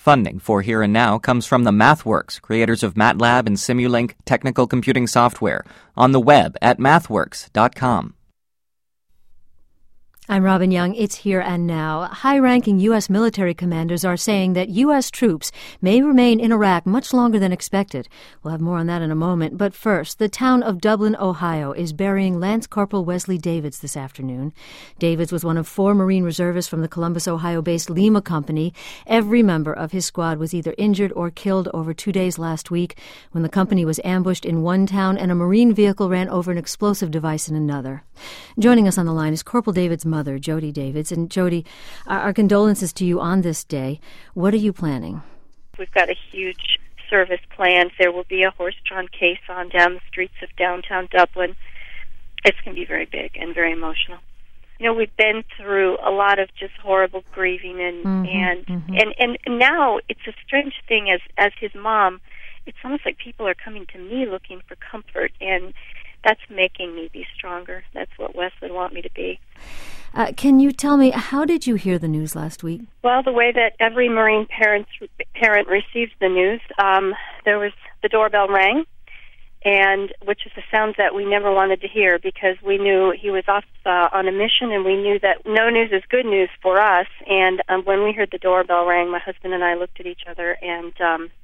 Funding for Here and Now comes from the MathWorks, creators of MATLAB and Simulink technical computing software, on the web at mathworks.com. I'm Robin Young. It's Here and Now. High-ranking U.S. military commanders are saying that U.S. troops may remain in Iraq much longer than expected. We'll have more on that in a moment. But first, the town of Dublin, Ohio, is burying Lance Corporal Wesley Davids this afternoon. Davids was one of 4 Marine reservists from the Columbus, Ohio-based Lima Company. Every member of his squad was either injured or killed over 2 days last week when the company was ambushed in one town and a Marine vehicle ran over an explosive device in another. Joining us on the line is Corporal Davids' mother, Jody Davids. And Jody, our condolences to you on this day. What are you planning? We've got a huge service planned. There will be a horse-drawn caisson down the streets of downtown Dublin. It's going to be very big and very emotional. You know, we've been through a lot of just horrible grieving, and now it's a strange thing. As his mom, it's almost like people are coming to me looking for comfort, and that's making me be stronger. That's what Wes would want me to be. Can you tell me, how did you hear the news last week? Well, the way that every Marine parent receives the news, there was the doorbell rang, and which is a sound that we never wanted to hear because we knew he was off on a mission, and we knew that no news is good news for us. And when we heard the doorbell ring, my husband and I looked at each other, and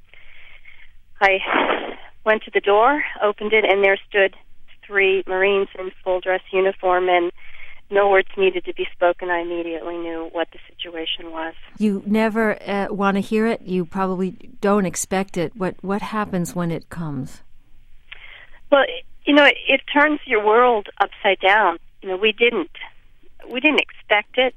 I went to the door, opened it, and there stood 3 Marines in full dress uniform, and no words needed to be spoken. I immediately knew what the situation was. You never want to hear it. You probably don't expect it. What happens when it comes? Well, you know, it turns your world upside down. You know, we didn't expect it.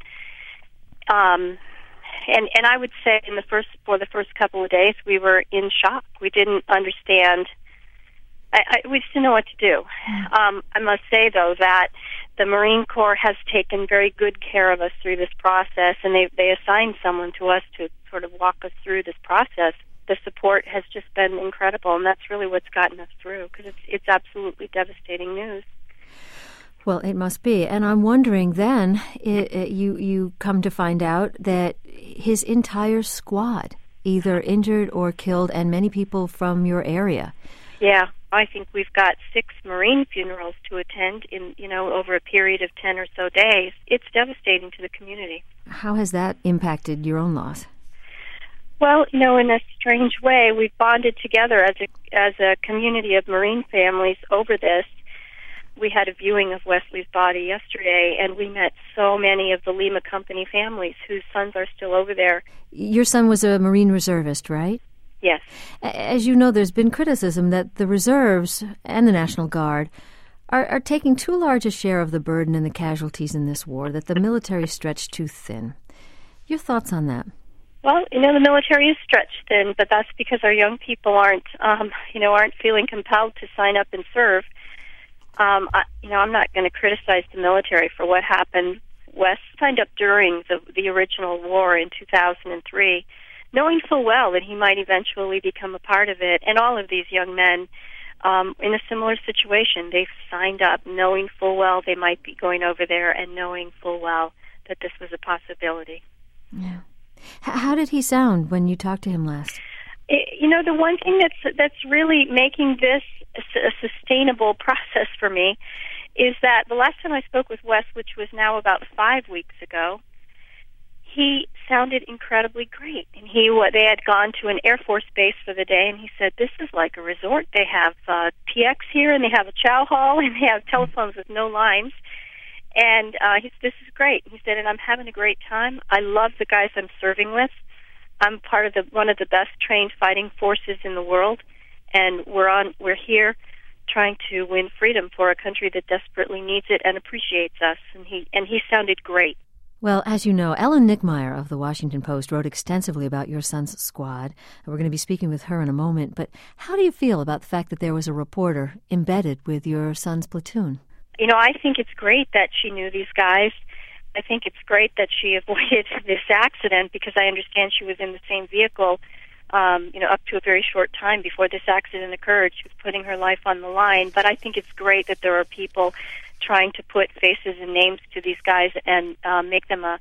And I would say for the first couple of days, we were in shock. We didn't understand. We just didn't know what to do. I must say, though, that the Marine Corps has taken very good care of us through this process, and they assigned someone to us to sort of walk us through this process. The support has just been incredible, and that's really what's gotten us through, because it's absolutely devastating news. Well, it must be. And I'm wondering then, you come to find out that his entire squad either injured or killed, and many people from your area. Yeah, I think we've got 6 Marine funerals to attend over a period of 10 or so days. It's devastating to the community. How has that impacted your own loss? Well, in a strange way, we've bonded together as a community of Marine families over this. We had a viewing of Wesley's body yesterday, and we met so many of the Lima Company families whose sons are still over there. Your son was a Marine reservist, right? Yes. As you know, there's been criticism that the reserves and the National Guard are taking too large a share of the burden and the casualties in this war, that the military is stretched too thin. Your thoughts on that? Well, the military is stretched thin, but that's because our young people aren't feeling compelled to sign up and serve. I'm not going to criticize the military for what happened. Wes signed up during the original war in 2003, knowing full well that he might eventually become a part of it. And all of these young men in a similar situation, they've signed up knowing full well they might be going over there and knowing full well that this was a possibility. Yeah. How did he sound when you talked to him last? The one thing that's really making this a sustainable process for me is that the last time I spoke with Wes, which was now about 5 weeks ago, he sounded incredibly great. And they had gone to an Air Force base for the day, and he said, "This is like a resort. They have PX here, and they have a chow hall, and they have telephones with no lines." And he said, "This is great." He said, "And I'm having a great time. I love the guys I'm serving with. I'm part of one of the best trained fighting forces in the world, and we're here trying to win freedom for a country that desperately needs it and appreciates us." And he sounded great. Well, as you know, Ellen Nickmeyer of the Washington Post wrote extensively about your son's squad. We're going to be speaking with her in a moment. But how do you feel about the fact that there was a reporter embedded with your son's platoon? I think it's great that she knew these guys. I think it's great that she avoided this accident, because I understand she was in the same vehicle, up to a very short time before this accident occurred. She was putting her life on the line. But I think it's great that there are people trying to put faces and names to these guys and make them a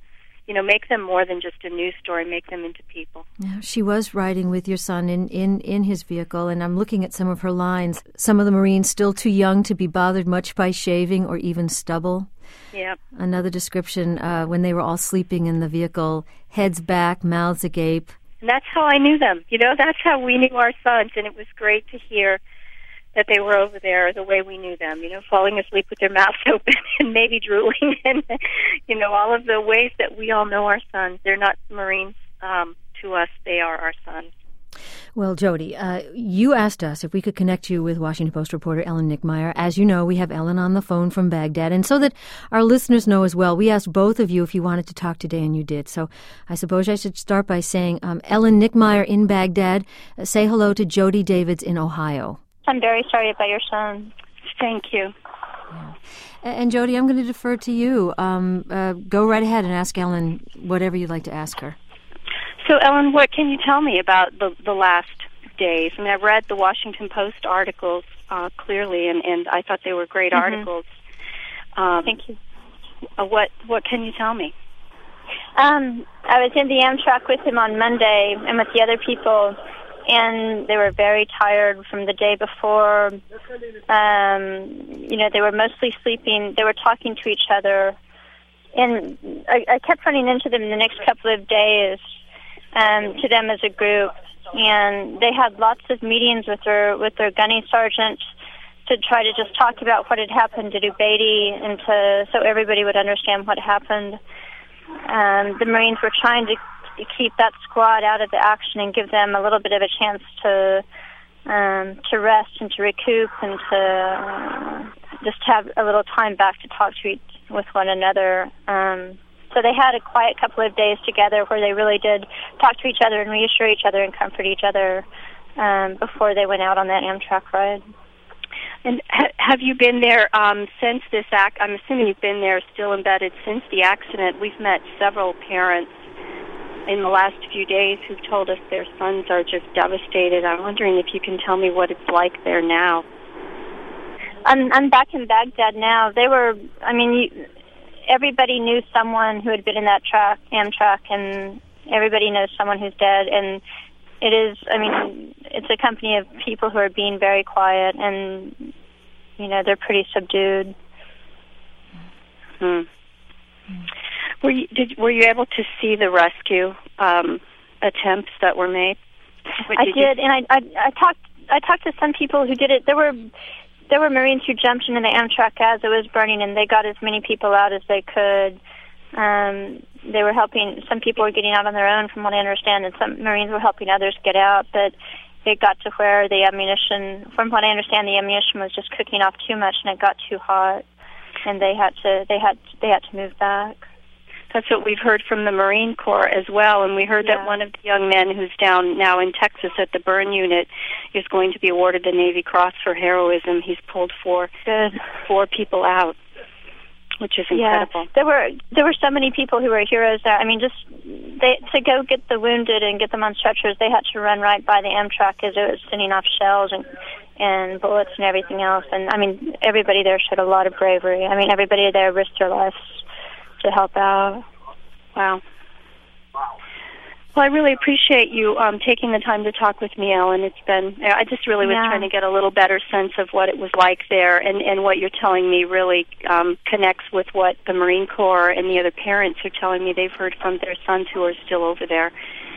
make them more than just a news story, make them into people. Yeah, she was riding with your son in his vehicle, and I'm looking at some of her lines. Some of the Marines still too young to be bothered much by shaving or even stubble. Yep. Another description, when they were all sleeping in the vehicle, heads back, mouths agape. And that's how I knew them. That's how we knew our sons, and it was great to hear that they were over there the way we knew them, falling asleep with their mouths open and maybe drooling and, all of the ways that we all know our sons. They're not Marines to us. They are our sons. Well, Jody, you asked us if we could connect you with Washington Post reporter Ellen Nickmeyer. As you know, we have Ellen on the phone from Baghdad. And so that our listeners know as well, we asked both of you if you wanted to talk today, and you did. So I suppose I should start by saying, Ellen Nickmeyer in Baghdad, say hello to Jody Davids in Ohio. I'm very sorry about your son. Thank you. Yeah. And Jody, I'm going to defer to you. Go right ahead and ask Ellen whatever you'd like to ask her. So, Ellen, what can you tell me about the last days? I mean, I read the Washington Post articles clearly, and I thought they were great articles. Thank you. What can you tell me? I was in the Amtrak with him on Monday and with the other people, and they were very tired from the day before. They were mostly sleeping. They were talking to each other, and I kept running into them the next couple of days, to them as a group, and they had lots of meetings with their gunny sergeant to try to just talk about what had happened to Ubaidi, and so everybody would understand what happened. The Marines were trying to keep that squad out of the action and give them a little bit of a chance to rest and to recoup and to just have a little time back to talk with one another. So they had a quiet couple of days together where they really did talk to each other and reassure each other and comfort each other before they went out on that Amtrak ride. And have you been there since this I'm assuming you've been there still embedded since the accident. We've met several parents in the last few days who've told us their sons are just devastated. I'm wondering if you can tell me what it's like there now. I'm back in Baghdad now. Everybody knew someone who had been in that Amtrak, and everybody knows someone who's dead. And it's a company of people who are being very quiet, and, they're pretty subdued. Were you able to see the rescue attempts that were made? I did, and I talked to some people who did it. There were Marines who jumped into the Amtrak as it was burning, and they got as many people out as they could. They were helping. Some people were getting out on their own, from what I understand, and some Marines were helping others get out. But it got to where the ammunition, from what I understand, the ammunition was just cooking off too much, and it got too hot, and they had to move back. That's what we've heard from the Marine Corps as well, and we heard that one of the young men who's down now in Texas at the burn unit is going to be awarded the Navy Cross for heroism. He's pulled four people out, which is incredible. Yeah, there were so many people who were heroes there. I mean, to go get the wounded and get them on stretchers, they had to run right by the Amtrak as it was sending off shells and bullets and everything else. And I mean, everybody there showed a lot of bravery. I mean, everybody there risked their lives to help out. Wow. Well, I really appreciate you taking the time to talk with me, Ellen. I just really was trying to get a little better sense of what it was like there, and what you're telling me really connects with what the Marine Corps and the other parents are telling me they've heard from their sons who are still over there.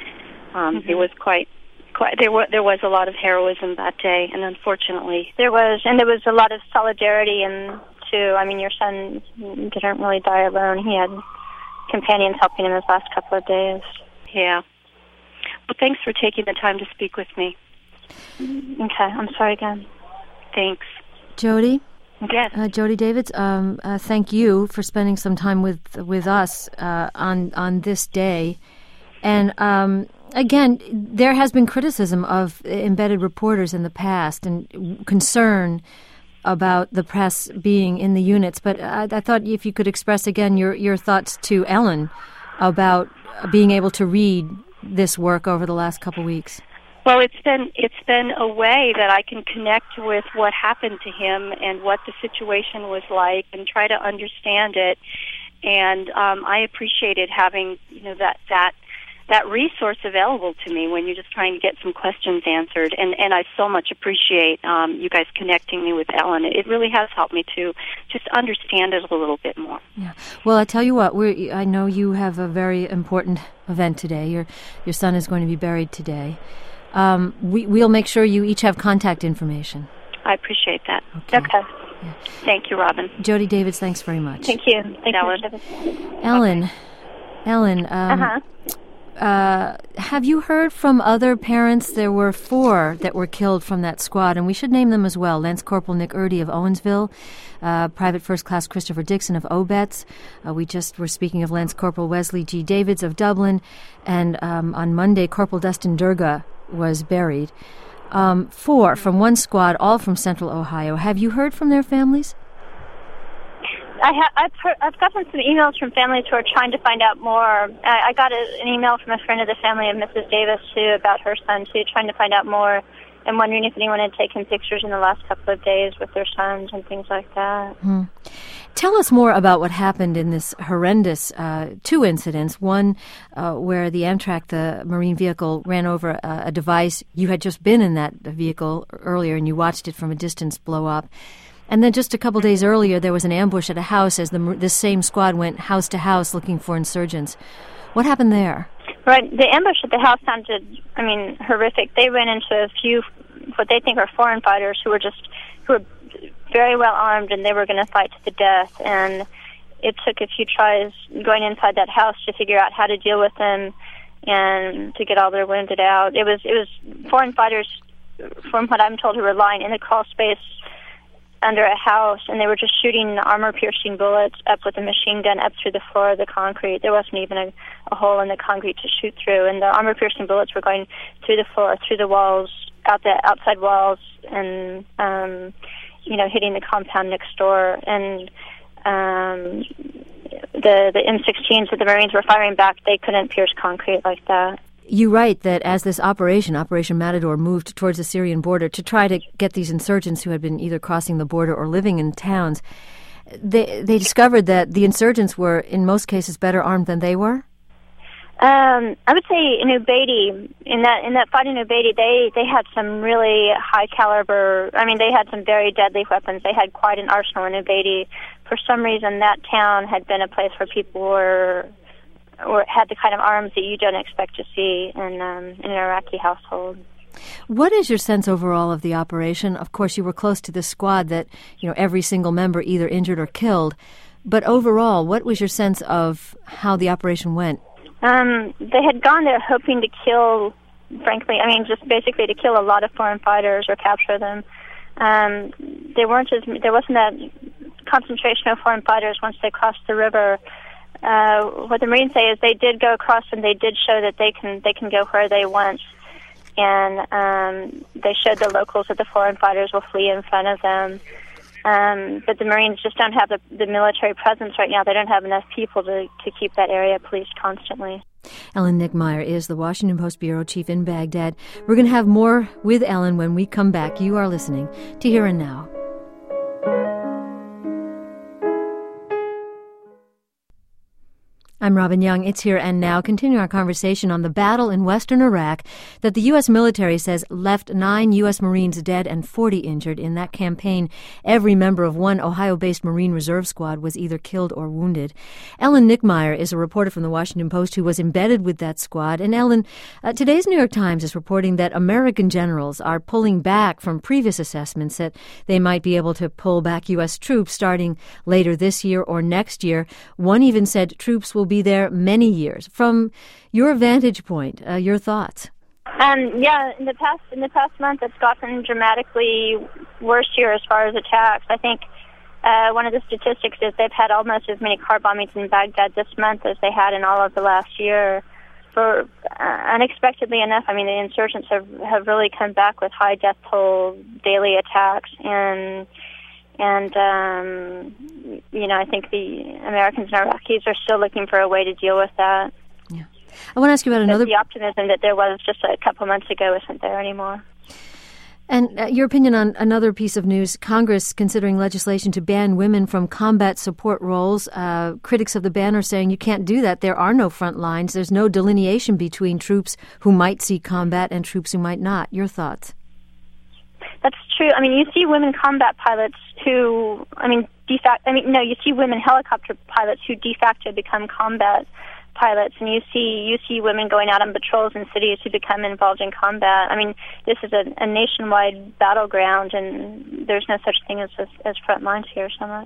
It was there was a lot of heroism that day, and unfortunately there was a lot of solidarity and. I mean, your son didn't really die alone. He had companions helping him his last couple of days. Yeah. Well, thanks for taking the time to speak with me. Okay. I'm sorry again. Thanks. Jody? Yes. Jody Davids, thank you for spending some time with us on this day. And again, there has been criticism of embedded reporters in the past and concern about the press being in the units, but I thought if you could express again your thoughts to Ellen about being able to read this work over the last couple weeks. Well, it's been a way that I can connect with what happened to him and what the situation was like and try to understand it. and I appreciated having that resource available to me when you're just trying to get some questions answered. And I so much appreciate you guys connecting me with Ellen. It really has helped me to just understand it a little bit more. Yeah. Well, I tell you what, I know you have a very important event today. Your son is going to be buried today. We'll make sure you each have contact information. I appreciate that. Okay. Yeah. Thank you, Robin. Jody Davids, thanks very much. Thank you. Thank Ellen. you. Ellen, have you heard from other parents? There were 4 that were killed from that squad, and we should name them as well. Lance Corporal Nick Erdy of Owensville, Private First Class Christopher Dixon of Obetz. We just were speaking of Lance Corporal Wesley G. Davids of Dublin, and on Monday, Corporal Dustin Durga was buried. 4 from one squad, all from Central Ohio. Have you heard from their families? I've gotten some emails from families who are trying to find out more. I got an email from a friend of the family of Mrs. Davis, too, about her son, too, trying to find out more and wondering if anyone had taken pictures in the last couple of days with their sons and things like that. Tell us more about what happened in this horrendous 2 incidents. One where the Amtrak, the Marine vehicle, ran over a device. You had just been in that vehicle earlier, and you watched it from a distance blow up. And then just a couple days earlier, there was an ambush at a house as this same squad went house to house looking for insurgents. What happened there? Right. The ambush at the house sounded, horrific. They ran into a few, what they think are foreign fighters who were very well armed, and they were going to fight to the death. And it took a few tries going inside that house to figure out how to deal with them and to get all their wounded out. It was foreign fighters, from what I'm told, who were lying in the crawl space under a house, and they were just shooting armor-piercing bullets up with a machine gun up through the floor of the concrete. There wasn't even a hole in the concrete to shoot through, and the armor-piercing bullets were going through the floor, through the walls, out the outside walls, and hitting the compound next door. And the M16s that the Marines were firing back, they couldn't pierce concrete like that. You write that as this Operation Matador, moved towards the Syrian border to try to get these insurgents who had been either crossing the border or living in towns, they discovered that the insurgents were, in most cases, better armed than they were? I would say in Ubaidi, in that fight in Ubaidi, they had some really high caliber. They had some very deadly weapons. They had quite an arsenal in Ubaidi. For some reason, that town had been a place where people were had the kind of arms that you don't expect to see in an Iraqi household. What is your sense overall of the operation? Of course, you were close to this squad that, every single member either injured or killed. But overall, what was your sense of how the operation went? They had gone there hoping to kill, frankly, just basically to kill a lot of foreign fighters or capture them. There wasn't that concentration of foreign fighters once they crossed the river. What the Marines say is they did go across, and they did show that they can go where they want, and they showed the locals that the foreign fighters will flee in front of them. But the Marines just don't have the military presence right now. They don't have enough people to keep that area policed constantly. Ellen Nickmeyer is the Washington Post bureau chief in Baghdad. We're going to have more with Ellen when we come back. You are listening to Here and Now. I'm Robin Young. It's Here and Now, continuing our conversation on the battle in western Iraq that the U.S. military says left 9 U.S. Marines dead and 40 injured. In that campaign, every member of one Ohio-based Marine Reserve squad was either killed or wounded. Ellen Nickmeyer is a reporter from the Washington Post who was embedded with that squad. And Ellen, today's New York Times is reporting that American generals are pulling back from previous assessments that they might be able to pull back U.S. troops starting later this year or next year. One even said troops will be there many years. From your vantage point, your thoughts? In the past month, it's gotten dramatically worse here as far as attacks. I think one of the statistics is they've had almost as many car bombings in Baghdad this month as they had in all of the last year. For unexpectedly enough, the insurgents have really come back with high death toll daily attacks, and I think the Americans and Iraqis are still looking for a way to deal with that. Yeah, I want to ask you about another. The optimism that there was just a couple months ago isn't there anymore. And your opinion on another piece of news, Congress considering legislation to ban women from combat support roles. Critics of the ban are saying you can't do that. There are no front lines. There's no delineation between troops who might see combat and troops who might not. Your thoughts? That's true. I mean, you see women combat pilots who, you see women helicopter pilots who de facto become combat pilots, and you see women going out on patrols in cities who become involved in combat. I mean, this is a nationwide battleground, and there's no such thing as front lines here so much.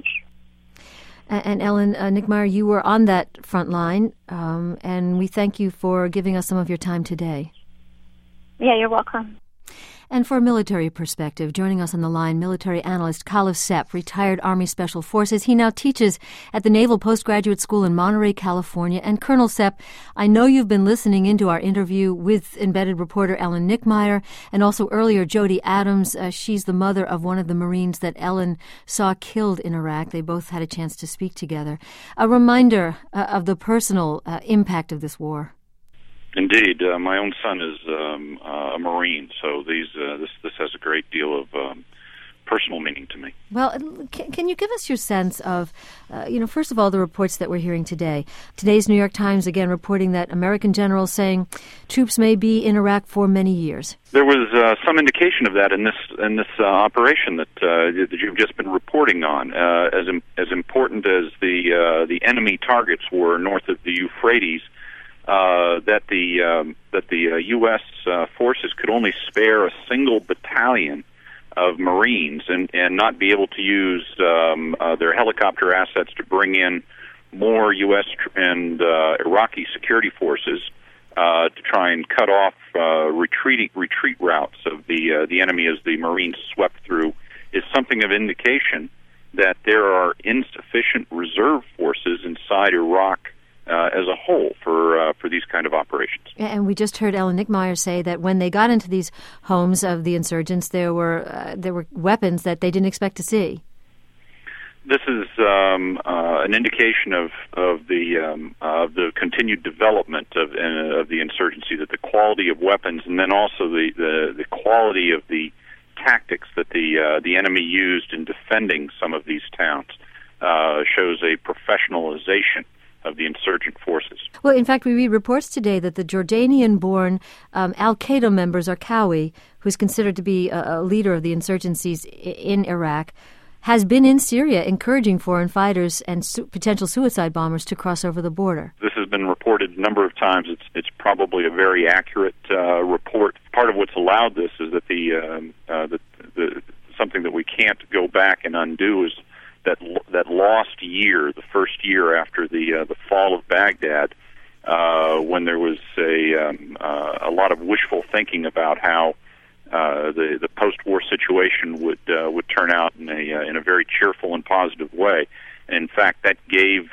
And Ellen Nickmeyer, you were on that front line, and we thank you for giving us some of your time today. Yeah, you're welcome. And for a military perspective, joining us on the line, military analyst Khalif Sepp, retired Army Special Forces. He now teaches at the Naval Postgraduate School in Monterey, California. And Colonel Sepp, I know you've been listening into our interview with embedded reporter Ellen Nickmeyer, and also earlier Jody Adams. She's the mother of one of the Marines that Ellen saw killed in Iraq. They both had a chance to speak together. A reminder of the personal impact of this war. Indeed, my own son is a Marine, so this has a great deal of personal meaning to me. Well, can you give us your sense of, first of all, the reports that we're hearing today? Today's New York Times, again, reporting that American generals saying troops may be in Iraq for many years. There was some indication of that in this operation that you've just been reporting on. As important as the enemy targets were north of the Euphrates, that the U.S. forces could only spare a single battalion of Marines and not be able to use their helicopter assets to bring in more U.S. and Iraqi security forces to try and cut off retreat routes of the enemy as the Marines swept through is something of indication that there are insufficient reserve forces inside Iraq as a whole for these kind of operations. And we just heard Ellen Nickmeyer say that when they got into these homes of the insurgents, there were weapons that they didn't expect to see. This is an indication of the continued development of the insurgency, that the quality of weapons and then also the quality of the tactics that the enemy used in defending some of these towns shows a professionalization of the insurgent forces. Well, in fact, we read reports today that the Jordanian-born al-Qaeda member Zarqawi, who's considered to be a leader of the insurgencies in Iraq, has been in Syria encouraging foreign fighters and potential suicide bombers to cross over the border. This has been reported a number of times. It's probably a very accurate report. Part of what's allowed this is that the something that we can't go back and undo is that lost year, the first year after the fall of Baghdad, when there was a lot of wishful thinking about how the post-war situation would turn out in a very cheerful and positive way. In fact, that gave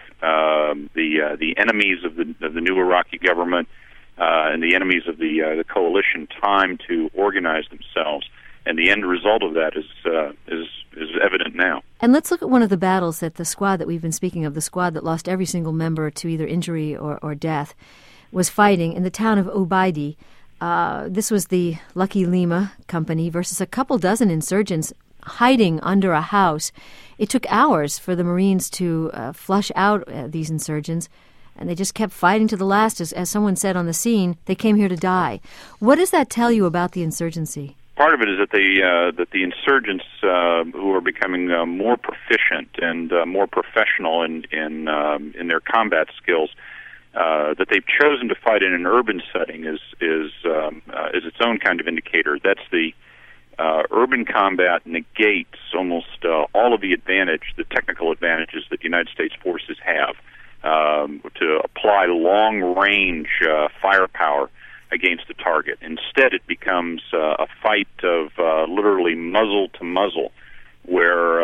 the enemies of the new Iraqi government and the enemies of the coalition time to organize themselves. And the end result of that is evident now. And let's look at one of the battles that the squad that we've been speaking of, the squad that lost every single member to either injury or death, was fighting in the town of Ubaidi. This was the Lucky Lima Company versus a couple dozen insurgents hiding under a house. It took hours for the Marines to flush out these insurgents, and they just kept fighting to the last. As someone said on the scene, they came here to die. What does that tell you about the insurgency? Part of it is that the insurgents who are becoming more proficient and more professional in their combat skills, that they've chosen to fight in an urban setting is its own kind of indicator. That's the urban combat negates almost all of the technical advantages that the United States forces have to apply long-range firepower against the target. Instead, it becomes a fight of literally muzzle to muzzle, where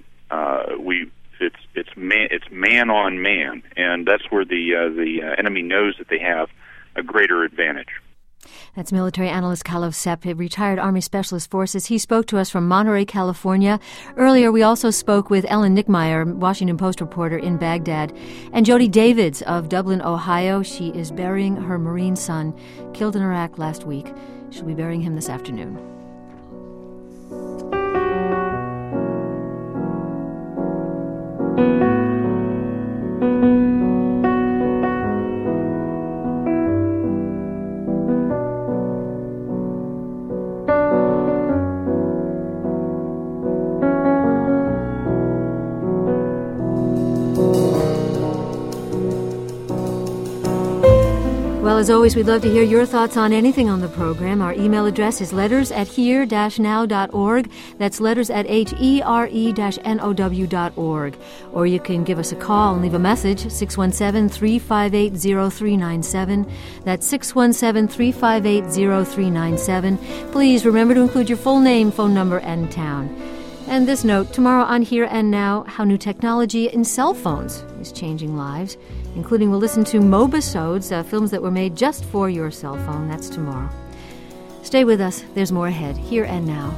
it's man on man, and that's where the enemy knows that they have a greater advantage. That's military analyst Khalif Sepp, retired Army Specialist Forces. He spoke to us from Monterey, California. Earlier, we also spoke with Ellen Nickmeyer, Washington Post reporter in Baghdad, and Jody Davids of Dublin, Ohio. She is burying her Marine son, killed in Iraq last week. She'll be burying him this afternoon. Well, as always, we'd love to hear your thoughts on anything on the program. Our email address is letters@here-now.org. That's letters@here-now.org. Or you can give us a call and leave a message, 617-358-0397. That's 617-358-0397. Please remember to include your full name, phone number, and town. And this note, tomorrow on Here and Now, how new technology in cell phones is changing lives, including we'll listen to Mobisodes, films that were made just for your cell phone. That's tomorrow. Stay with us. There's more ahead. Here and Now.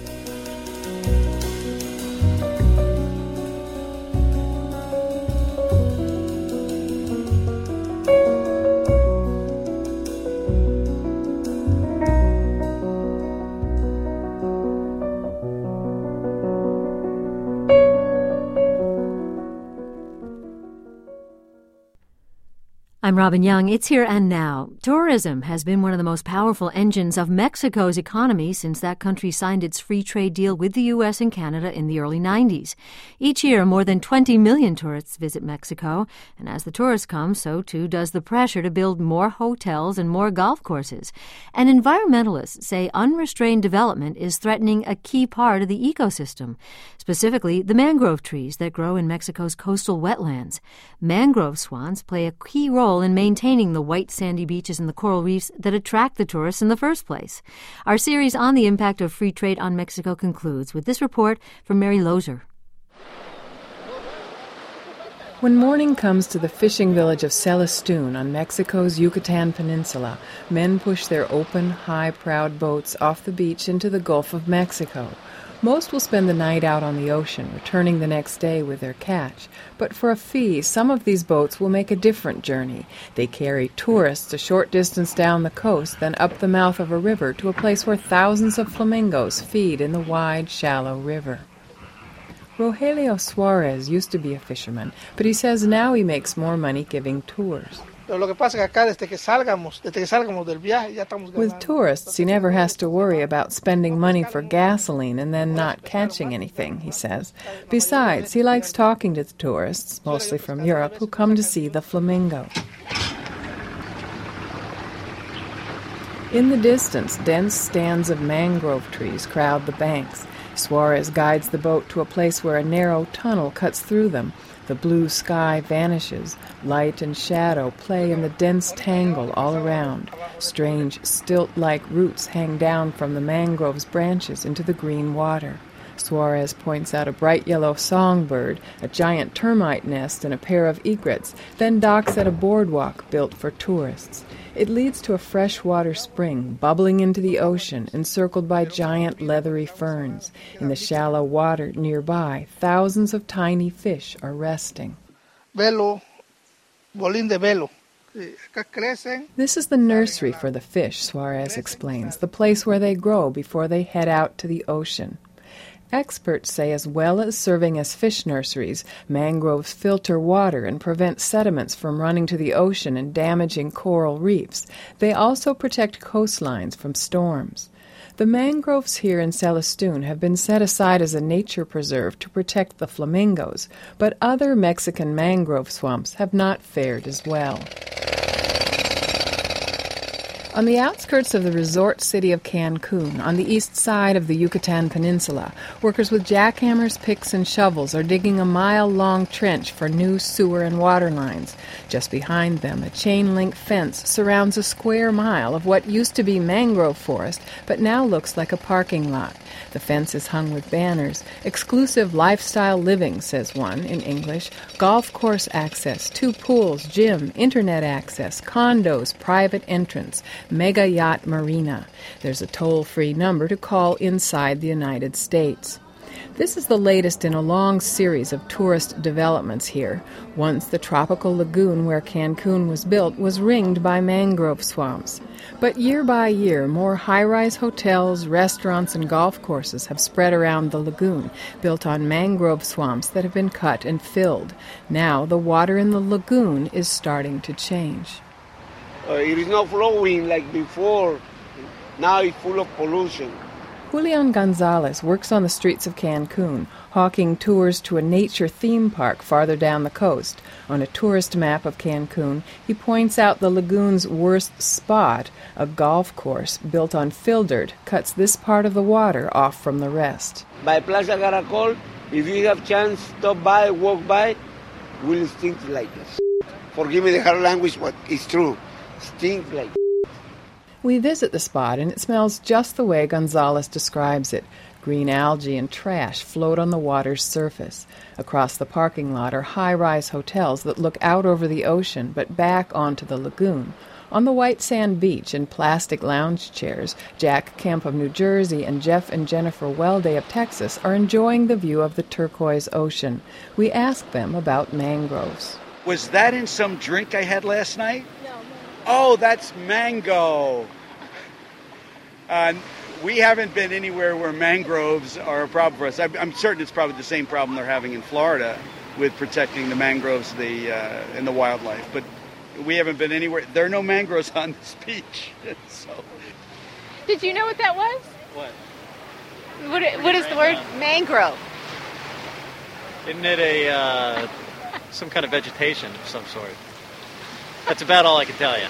I'm Robin Young. It's Here and Now. Tourism has been one of the most powerful engines of Mexico's economy since that country signed its free trade deal with the U.S. and Canada in the early 90s. Each year, more than 20 million tourists visit Mexico, and as the tourists come, so too does the pressure to build more hotels and more golf courses. And environmentalists say unrestrained development is threatening a key part of the ecosystem, specifically the mangrove trees that grow in Mexico's coastal wetlands. Mangrove swamps play a key role in maintaining the white sandy beaches and the coral reefs that attract the tourists in the first place. Our series on the impact of free trade on Mexico concludes with this report from Mary Lozier. When morning comes to the fishing village of Celestún on Mexico's Yucatan Peninsula, men push their open, high, proud boats off the beach into the Gulf of Mexico. Most will spend the night out on the ocean, returning the next day with their catch. But for a fee, some of these boats will make a different journey. They carry tourists a short distance down the coast, then up the mouth of a river to a place where thousands of flamingos feed in the wide, shallow river. Rogelio Suarez used to be a fisherman, but he says now he makes more money giving tours. With tourists, he never has to worry about spending money for gasoline and then not catching anything, he says. Besides, he likes talking to the tourists, mostly from Europe, who come to see the flamingo. In the distance, dense stands of mangrove trees crowd the banks. Suarez guides the boat to a place where a narrow tunnel cuts through them. The blue sky vanishes. Light and shadow play in the dense tangle all around. Strange, stilt-like roots hang down from the mangrove's branches into the green water. Suarez points out a bright yellow songbird, a giant termite nest, and a pair of egrets, then docks at a boardwalk built for tourists. It leads to a freshwater spring bubbling into the ocean, encircled by giant leathery ferns. In the shallow water nearby, thousands of tiny fish are resting. This is the nursery for the fish, Suarez explains, the place where they grow before they head out to the ocean. Experts say as well as serving as fish nurseries, mangroves filter water and prevent sediments from running to the ocean and damaging coral reefs. They also protect coastlines from storms. The mangroves here in Celestún have been set aside as a nature preserve to protect the flamingos, but other Mexican mangrove swamps have not fared as well. On the outskirts of the resort city of Cancun, on the east side of the Yucatan Peninsula, workers with jackhammers, picks, and shovels are digging a mile-long trench for new sewer and water lines. Just behind them, a chain-link fence surrounds a square mile of what used to be mangrove forest, but now looks like a parking lot. The fence is hung with banners. Exclusive lifestyle living, says one, in English. Golf course access, 2 pools, gym, internet access, condos, private entrance, mega yacht marina. There's a toll-free number to call inside the United States. This is the latest in a long series of tourist developments here. Once the tropical lagoon where Cancun was built was ringed by mangrove swamps. But year by year, more high-rise hotels, restaurants, and golf courses have spread around the lagoon, built on mangrove swamps that have been cut and filled. Now the water in the lagoon is starting to change. It is not flowing like before. Now it's full of pollution. Julian Gonzalez works on the streets of Cancun, hawking tours to a nature theme park farther down the coast. On a tourist map of Cancun, he points out the lagoon's worst spot. A golf course built on fill dirt cuts this part of the water off from the rest. By Plaza Caracol, if you have chance, stop by, walk by, will stink like this. Forgive me the hard language, but it's true. Stink like. We visit the spot, and it smells just the way Gonzalez describes it. Green algae and trash float on the water's surface. Across the parking lot are high-rise hotels that look out over the ocean but back onto the lagoon. On the white sand beach in plastic lounge chairs, Jack Kemp of New Jersey and Jeff and Jennifer Welday of Texas are enjoying the view of the turquoise ocean. We ask them about mangroves. Was that in some drink I had last night? Oh, that's mango. We haven't been anywhere where mangroves are a problem for us. I'm certain it's probably the same problem they're having in Florida with protecting the mangroves and the wildlife. But we haven't been anywhere. There are no mangroves on this beach. So. Did you know what that was? What? What is the word? Mangrove. Isn't it some kind of vegetation of some sort? That's about all I can tell you.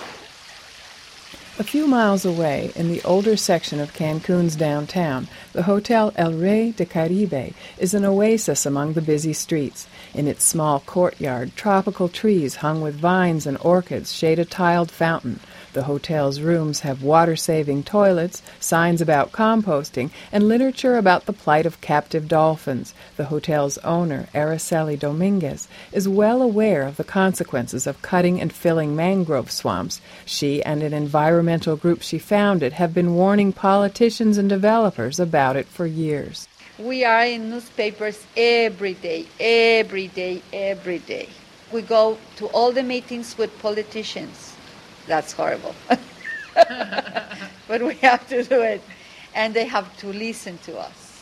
A few miles away, in the older section of Cancun's downtown, the Hotel El Rey de Caribe is an oasis among the busy streets. In its small courtyard, tropical trees hung with vines and orchids shade a tiled fountain. The hotel's rooms have water-saving toilets, signs about composting, and literature about the plight of captive dolphins. The hotel's owner, Araceli Dominguez, is well aware of the consequences of cutting and filling mangrove swamps. She and an environmental group she founded have been warning politicians and developers about it for years. We are in newspapers every day. We go to all the meetings with politicians. That's horrible. But we have to do it. And they have to listen to us.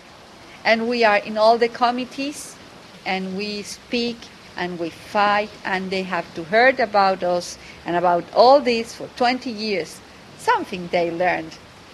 And we are in all the committees, and we speak, and we fight, and they have to hear about us and about all this for 20 years. Something they learned.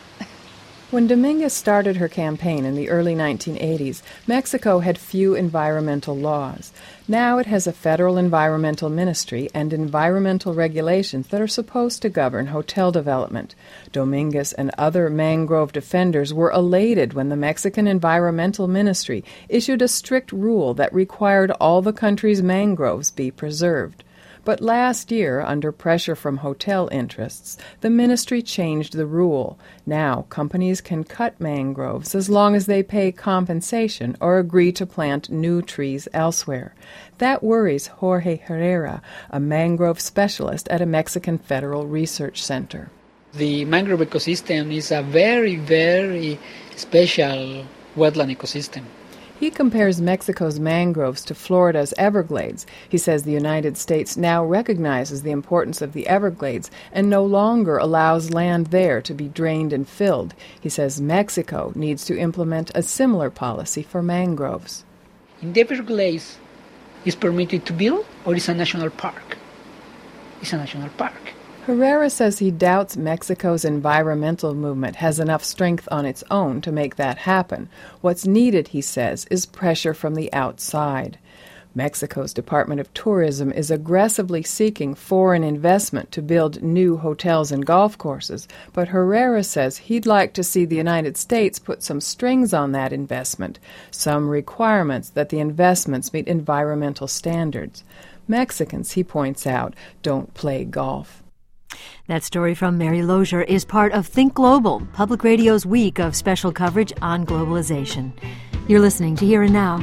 When Dominguez started her campaign in the early 1980s, Mexico had few environmental laws. Now it has a federal environmental ministry and environmental regulations that are supposed to govern hotel development. Dominguez and other mangrove defenders were elated when the Mexican Environmental Ministry issued a strict rule that required all the country's mangroves be preserved. But last year, under pressure from hotel interests, the ministry changed the rule. Now, companies can cut mangroves as long as they pay compensation or agree to plant new trees elsewhere. That worries Jorge Herrera, a mangrove specialist at a Mexican federal research center. The mangrove ecosystem is a very, very special wetland ecosystem. He compares Mexico's mangroves to Florida's Everglades. He says the United States now recognizes the importance of the Everglades and no longer allows land there to be drained and filled. He says Mexico needs to implement a similar policy for mangroves. In the Everglades, is permitted to build, or is a national park? It's a national park. Herrera says he doubts Mexico's environmental movement has enough strength on its own to make that happen. What's needed, he says, is pressure from the outside. Mexico's Department of Tourism is aggressively seeking foreign investment to build new hotels and golf courses, but Herrera says he'd like to see the United States put some strings on that investment, some requirements that the investments meet environmental standards. Mexicans, he points out, don't play golf. That story from Mary Lozier is part of Think Global, Public Radio's week of special coverage on globalization. You're listening to Here and Now.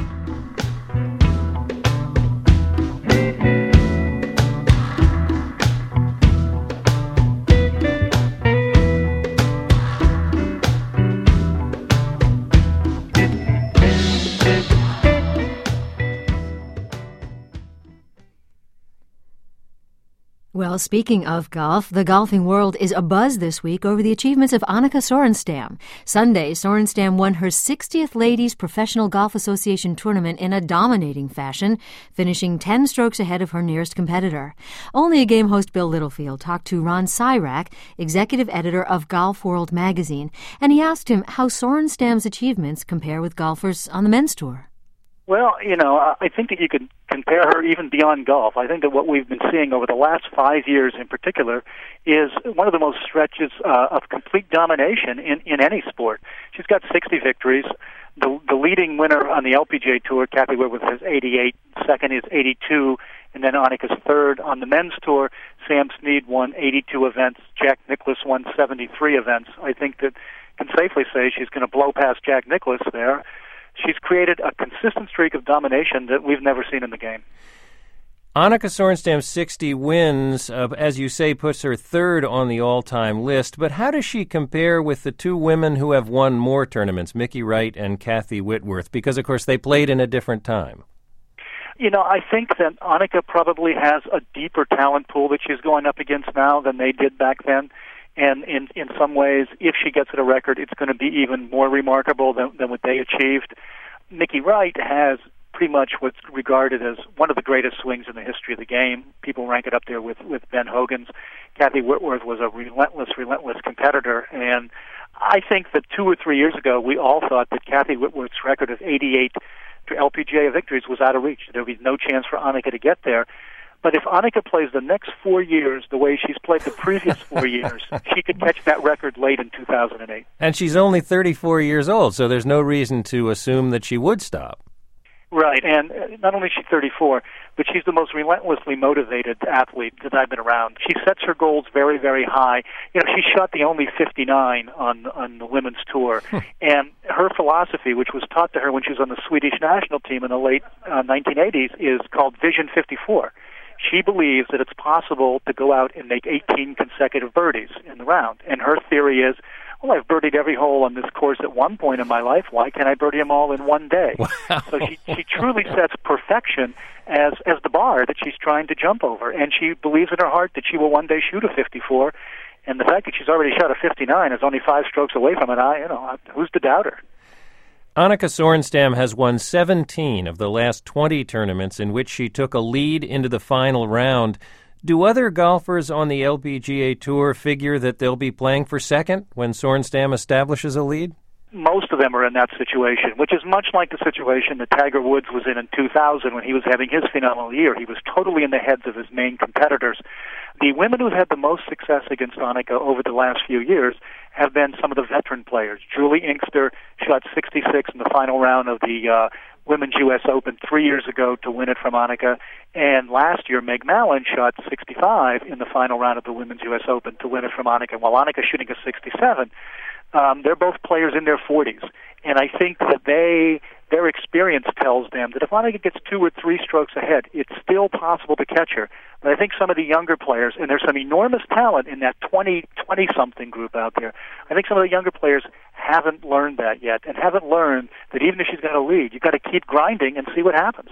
Well, speaking of golf, the golfing world is abuzz this week over the achievements of Annika Sorenstam. Sunday, Sorenstam won her 60th Ladies Professional Golf Association tournament in a dominating fashion, finishing 10 strokes ahead of her nearest competitor. Only a Game host Bill Littlefield talked to Ron Cyrak, executive editor of Golf World magazine, and he asked him how Sorenstam's achievements compare with golfers on the men's tour. Well, I think that you could compare her even beyond golf. I think that what we've been seeing over the last 5 years in particular is one of the most stretches of complete domination in any sport. She's got 60 victories. The leading winner on the LPGA Tour, Kathy Whitworth, has 88. Second is 82. And then Annika's third. On the men's tour, Sam Snead won 82 events. Jack Nicklaus won 73 events. I think that can safely say she's going to blow past Jack Nicklaus there. She's created a consistent streak of domination that we've never seen in the game. Annika Sorenstam's 60 wins, as you say, puts her third on the all-time list. But how does she compare with the two women who have won more tournaments, Mickey Wright and Kathy Whitworth? Because, of course, they played in a different time. I think that Annika probably has a deeper talent pool that she's going up against now than they did back then. And in some ways, if she gets it a record, it's going to be even more remarkable than what they achieved. Mickey Wright has pretty much what's regarded as one of the greatest swings in the history of the game. People rank it up there with Ben Hogan's. Kathy Whitworth was a relentless competitor. And I think that 2 or 3 years ago, we all thought that Kathy Whitworth's record of 88 LPGA victories was out of reach. There would be no chance for Annika to get there. But if Annika plays the next 4 years the way she's played the previous 4 years, she could catch that record late in 2008. And she's only 34 years old, so there's no reason to assume that she would stop. Right, and not only is she 34, but she's the most relentlessly motivated athlete that I've been around. She sets her goals very, very high. She shot the only 59 on the women's tour, and her philosophy, which was taught to her when she was on the Swedish national team in the late 1980s, is called Vision 54. She believes that it's possible to go out and make 18 consecutive birdies in the round. And her theory is, well, I've birdied every hole on this course at one point in my life. Why can't I birdie them all in one day? Wow. So she truly sets perfection as the bar that she's trying to jump over. And she believes in her heart that she will one day shoot a 54. And the fact that she's already shot a 59 is only 5 strokes away from it. Who's to doubt her? Annika Sorenstam has won 17 of the last 20 tournaments in which she took a lead into the final round. Do other golfers on the LPGA Tour figure that they'll be playing for second when Sorenstam establishes a lead? Most of them are in that situation, which is much like the situation that Tiger Woods was in 2000 when he was having his phenomenal year. He was totally in the heads of his main competitors. The women who've had the most success against Annika over the last few years have been some of the veteran players. Julie Inkster shot 66 in the final round of the Women's U.S. Open 3 years ago to win it from Annika. And last year, Meg Mallon shot 65 in the final round of the Women's U.S. Open to win it from Annika. While Annika's shooting a 67, they're both players in their 40s. And I think that their experience tells them that if Annika gets 2 or 3 strokes ahead, it's still possible to catch her. But I think some of the younger players, and there's some enormous talent in that 20-something group out there, I think some of the younger players haven't learned that yet and haven't learned that even if she's got a lead, you've got to keep grinding and see what happens.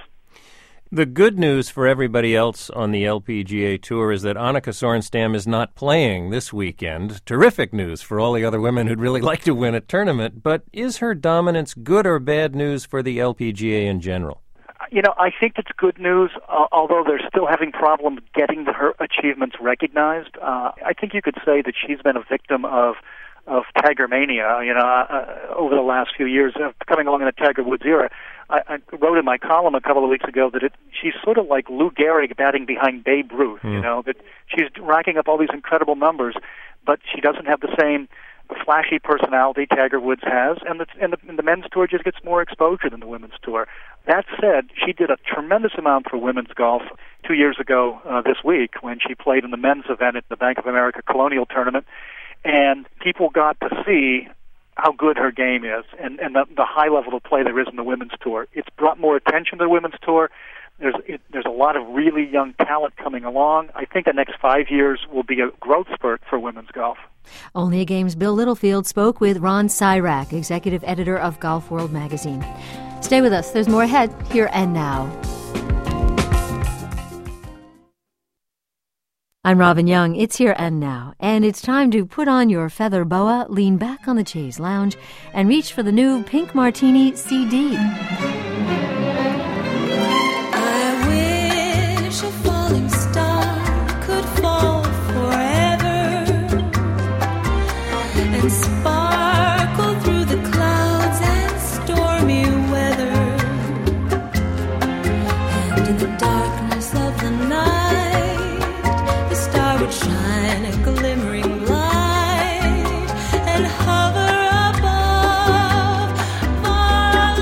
The good news for everybody else on the LPGA Tour is that Annika Sorenstam is not playing this weekend. Terrific news for all the other women who'd really like to win a tournament. But is her dominance good or bad news for the LPGA in general? I think it's good news, although they're still having problems getting her achievements recognized. I think you could say that she's been a victim of Tiger mania, over the last few years, coming along in the Tiger Woods era. I wrote in my column a couple of weeks ago that she's sort of like Lou Gehrig batting behind Babe Ruth, that she's racking up all these incredible numbers, but she doesn't have the same flashy personality Tiger Woods has, and the men's tour just gets more exposure than the women's tour. That said, she did a tremendous amount for women's golf 2 years ago this week when she played in the men's event at the Bank of America Colonial Tournament, and people got to see how good her game is and the high level of play there is in the women's tour. It's brought more attention to the women's tour. There's a lot of really young talent coming along. I think the next 5 years will be a growth spurt for women's golf. Only a Game's Bill Littlefield spoke with Ron Cyrak, executive editor of Golf World magazine. Stay with us. There's more ahead, here and now. I'm Robin Young. It's Here and Now, and it's time to put on your feather boa, lean back on the chaise lounge, and reach for the new Pink Martini CD. I wish a falling star could fall forever and sparkle through the clouds and stormy weather, and in the darkness of the night shine a glimmering light and hover above our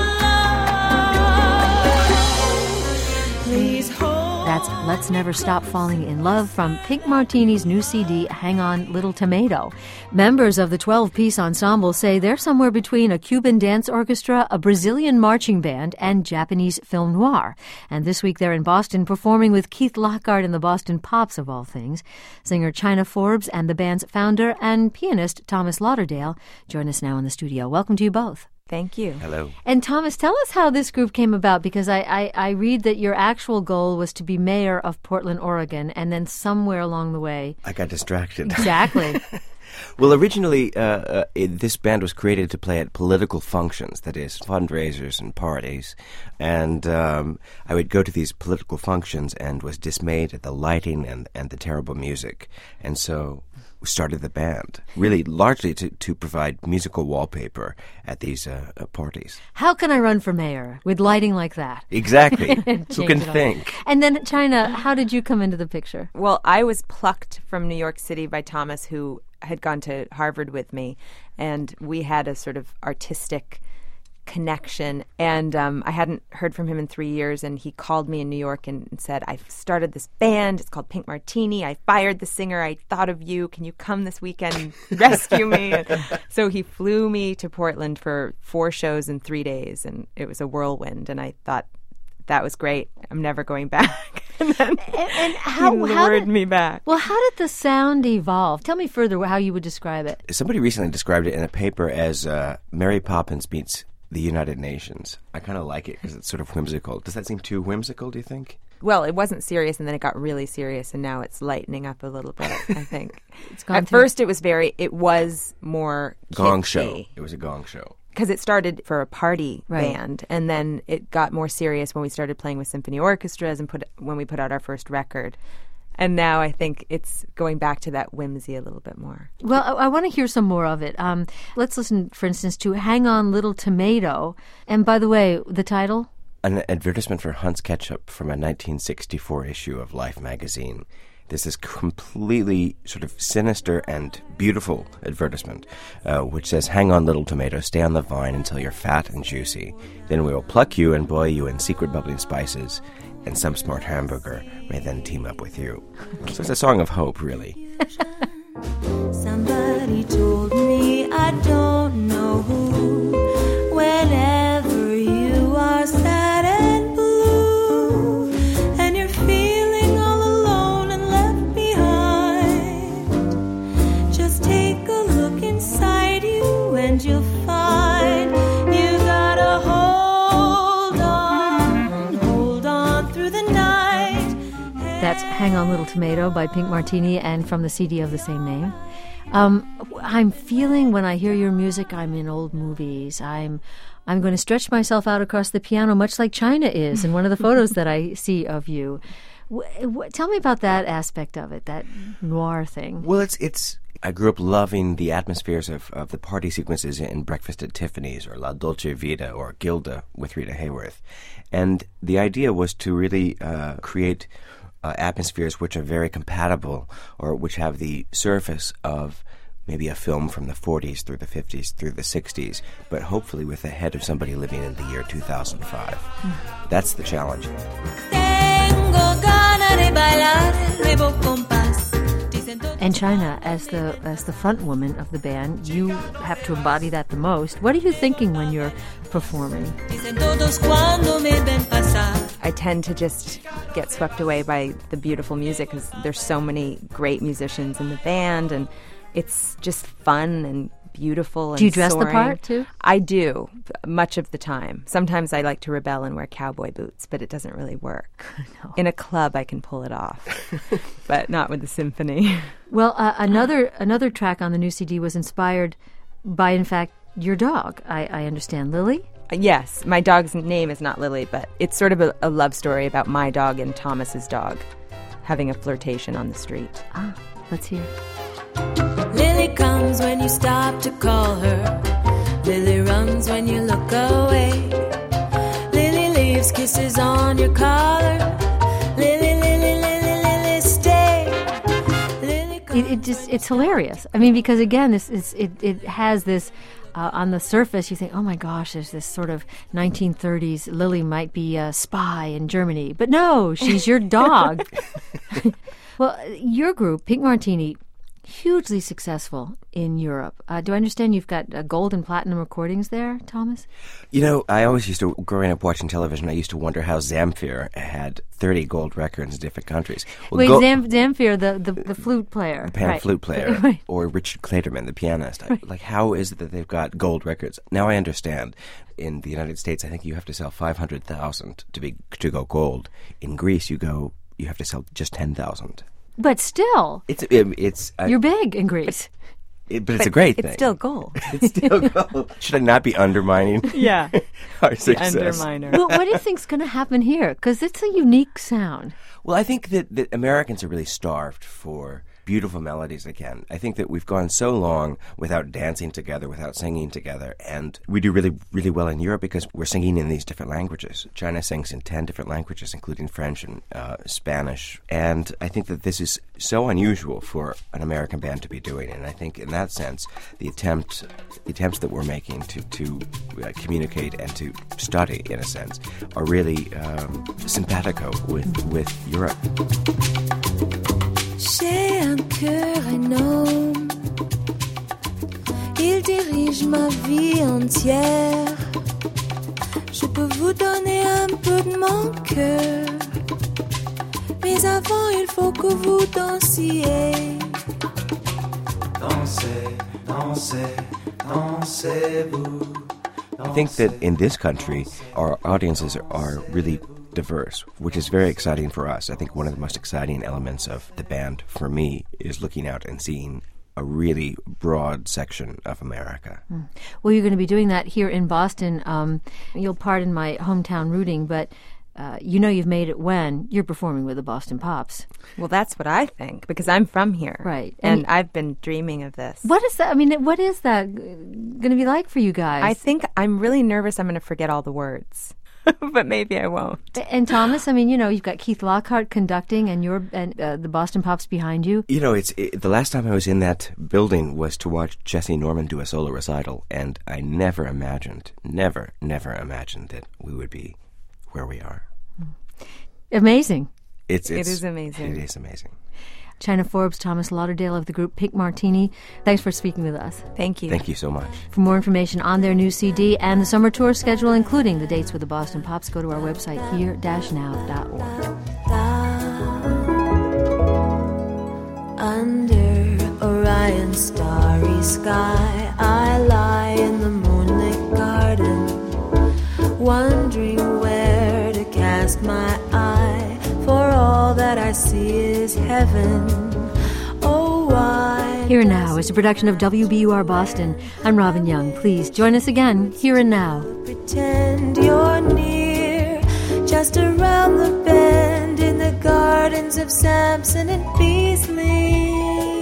love. Please hold. That's Let's Never Stop Falling in Love from Pink Martini's new CD, Hang On Little Tomato. Members of the 12-piece ensemble say they're somewhere between a Cuban dance orchestra, a Brazilian marching band, and Japanese film noir. And this week they're in Boston performing with Keith Lockhart and the Boston Pops, of all things. Singer China Forbes and the band's founder and pianist Thomas Lauderdale join us now in the studio. Welcome to you both. Thank you. Hello. And Thomas, tell us how this group came about, because I read that your actual goal was to be mayor of Portland, Oregon, and then somewhere along the way... I got distracted. Exactly. Well, originally, this band was created to play at political functions, that is, fundraisers and parties. And I would go to these political functions and was dismayed at the lighting and the terrible music. And so we started the band, really largely to provide musical wallpaper at these parties. How can I run for mayor with lighting like that? Exactly. Who can think? And then, China, how did you come into the picture? Well, I was plucked from New York City by Thomas, who had gone to Harvard with me, and we had a sort of artistic connection, and I hadn't heard from him in 3 years, and he called me in New York and said, I've started this band, it's called Pink Martini, I fired the singer, I thought of you, can you come this weekend and rescue me? And so he flew me to Portland for 4 shows in 3 days, and it was a whirlwind, and I thought, that was great. I'm never going back. And then he lured me back. Well, how did the sound evolve? Tell me further how you would describe it. Somebody recently described it in a paper as Mary Poppins meets the United Nations. I kind of like it because it's sort of whimsical. Does that seem too whimsical, do you think? Well, it wasn't serious, and then it got really serious, and now it's lightening up a little bit, I think. At first, it was more gong kitschy. show. It was a gong show. Because it started for a party band, and then it got more serious when we started playing with symphony orchestras and when we put out our first record. And now I think it's going back to that whimsy a little bit more. Well, I want to hear some more of it. Let's listen, for instance, to Hang On Little Tomato. And by the way, the title? An advertisement for Hunt's Ketchup from a 1964 issue of Life magazine. There's this completely sort of sinister and beautiful advertisement, which says, hang on, little tomato, stay on the vine until you're fat and juicy. Then we will pluck you and boil you in secret bubbling spices, and some smart hamburger may then team up with you. So it's a song of hope, really. Somebody told me, I don't know who, whenever you are sad and blue, and you're feeling all alone and left behind, just take a look inside you and you'll find you gotta hold on through the night. That's Hang On Little Tomato by Pink Martini, and from the CD of the same name. I'm feeling, when I hear your music, I'm in old movies. I'm going to stretch myself out across the piano, much like China is in one of the photos that I see of you. Tell me about that aspect of it, that noir thing. Well, it's. I grew up loving the atmospheres of the party sequences in Breakfast at Tiffany's or La Dolce Vita or Gilda with Rita Hayworth. And the idea was to really create atmospheres which are very compatible, or which have the surface of maybe a film from the 40s through the 50s through the 60s, but hopefully with the head of somebody living in the year 2005. That's the challenge. And China, as the front woman of the band, you have to embody that the most. What are you thinking when you're performing? I tend to just get swept away by the beautiful music because there's so many great musicians in the band, and it's just fun and beautiful and Do you dress soaring. the part, too? I do, much of the time. Sometimes I like to rebel and wear cowboy boots, but it doesn't really work. No. In a club, I can pull it off, but not with the symphony. Well, another track on the new CD was inspired by, in fact, your dog, I understand. Lily? Yes, my dog's name is not Lily, but it's sort of a love story about my dog and Thomas's dog having a flirtation on the street. Ah, let's hear. Lily comes when you stop to call her. Lily runs when you look away. Lily leaves kisses on your collar. Lily, Lily, Lily, Lily, stay. Lily It's hilarious. I mean, because again, it has this. On the surface, you think, oh my gosh, there's this sort of 1930s, Lily might be a spy in Germany. But no, she's your dog. Well, your group, Pink Martini, hugely successful in Europe. Do I understand you've got gold and platinum recordings there, Thomas? You know, I always used to, growing up watching television, I used to wonder how Zamfir had 30 gold records in different countries. Well, Zamfir, the flute player. The pan flute player. Right. Or Richard Clayderman, the pianist. Like, how is it that they've got gold records? Now I understand. In the United States, I think you have to sell 500,000 to go gold. In Greece, you have to sell just 10,000. But still, it's you're big in Greece. But it's a great thing. It's still gold. It's still gold. Should I not be undermining our success? Underminer. Well, what do you think's going to happen here? Because it's a unique sound. Well, I think that Americans are really starved for beautiful melodies again. I think that we've gone so long without dancing together, without singing together, and we do really, really well in Europe because we're singing in these different languages. China sings in 10 different languages, including French and Spanish, and I think that this is so unusual for an American band to be doing, and I think in that sense, the attempts that we're making to communicate and to study, in a sense, are really simpatico with Europe. J'ai un cœur énorme, il dirige ma vie entière. Je peux vous donner un peu de mon cœur, mais avant il faut que vous dansiez. Dansez, dansez, dansez-vous. I think that in this country, our audiences are really diverse, which is very exciting for us. I think one of the most exciting elements of the band, for me, is looking out and seeing a really broad section of America. Well, you're going to be doing that here in Boston. You'll pardon my hometown rooting, but you know you've made it when you're performing with the Boston Pops. Well, that's what I think, because I'm from here. Right. And I've been dreaming of this. What is that? I mean, what is that going to be like for you guys? I think I'm really nervous I'm going to forget all the words. But maybe I won't. And Thomas, I mean, you know, you've got Keith Lockhart conducting, and the Boston Pops behind you. You know, the last time I was in that building was to watch Jesse Norman do a solo recital, and I never imagined that we would be where we are. Amazing. It is amazing. It is amazing. China Forbes, Thomas Lauderdale of the group Pink Martini, thanks for speaking with us. Thank you. Thank you so much. For more information on their new CD and the summer tour schedule, including the dates with the Boston Pops, go to our website, here-now.org. Under Orion's starry sky, I lie in the moonlit garden, wondering where to cast my eye, for all that I see is heaven. Oh, why? Here and Now is a production of WBUR Boston. I'm Robin Young. Please join us again, Here and Now. Pretend you're near, just around the bend in the gardens of Sampson and Beasley.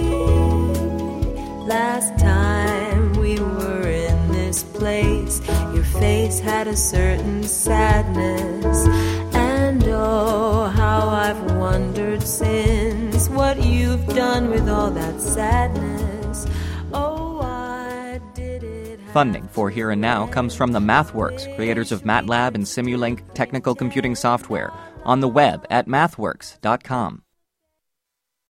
Last time we were in this place, your face had a certain sadness. And oh, how I've wondered since what you've done with all that sadness. Oh, why did it happen? Funding for Here and Now comes from the MathWorks, creators of MATLAB and Simulink technical computing software, on the web at mathworks.com.